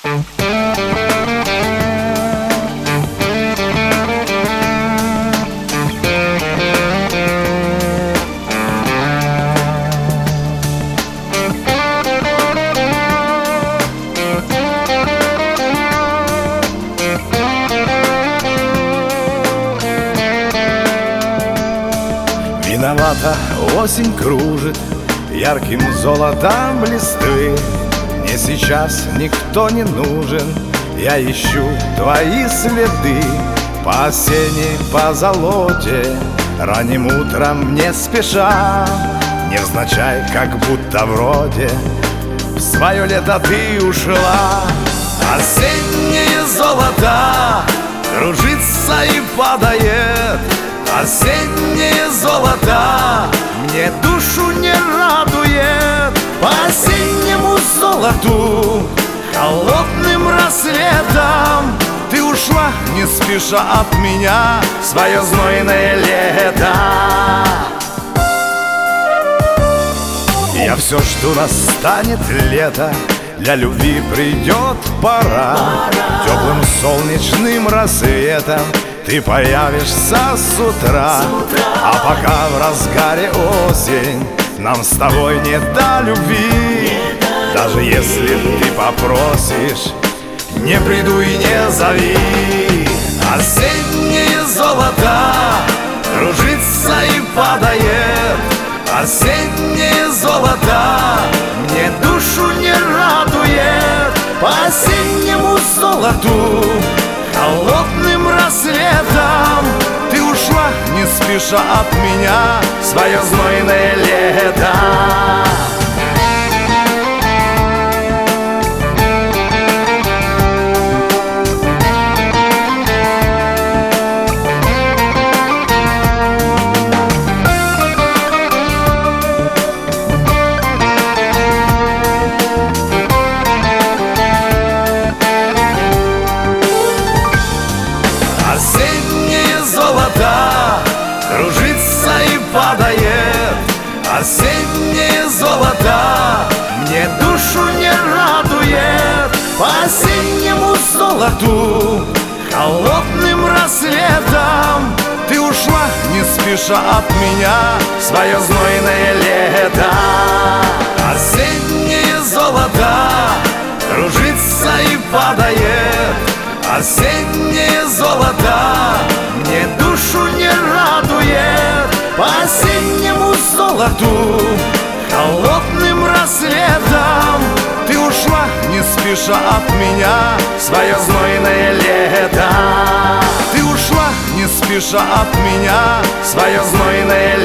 Виновата осень кружит ярким золотом листвы. Мне сейчас никто не нужен, я ищу твои следы по осенней позолоте. Ранним утром не спеша, невзначай, как будто вроде в свое лето ты ушла. Осеннее золото кружится и падает, осеннее золото мне душу не радует. По осеннему золоту холодным рассветом ты ушла не спеша от меня в свое знойное лето. Я все жду, настанет лето, для любви придет пора. Теплым солнечным рассветом ты появишься с утра. А пока в разгаре осень нам с тобой не до любви. Даже если ты попросишь, не приду и не зови. Осеннее золото кружится и падает, осеннее золото мне душу не радует. По осеннему золоту холодным рассветом ты ушла не спеша от меня в свое знойное лето. Осеннее золото кружится и падает, осеннее золото мне душу не радует. По осеннему золоту холодным рассветом ты ушла не спеша от меня в свое знойное лето. Осеннее золото кружится и падает, осеннее золото мне душу не радует. По осеннему золоту холодным рассветом ты ушла не спеша от меня в свое знойное лето. Ты ушла не спеша от меня в свое знойное лето.